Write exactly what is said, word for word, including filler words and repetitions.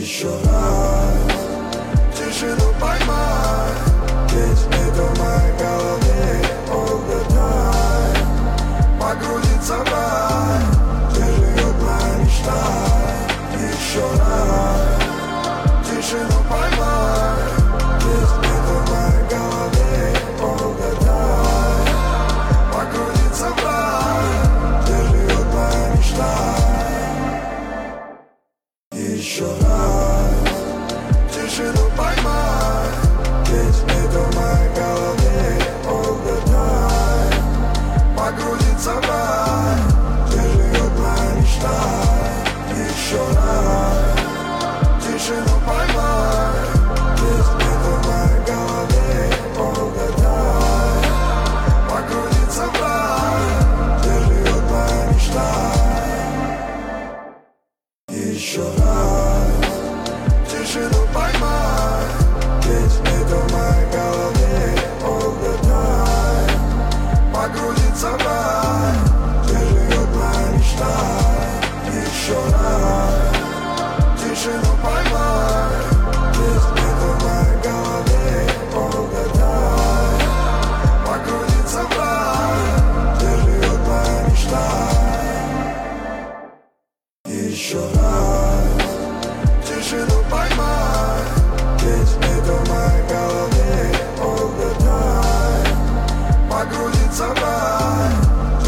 еще раз тишину поймай, ведь это в моей голове all the time. Погрузиться в рай, где живет моя мечта. Еще раз тишину поймай, ведь это в моей голове all the time. Погрузиться в рай, где живет моя мечта. Еще раз тишину поймай.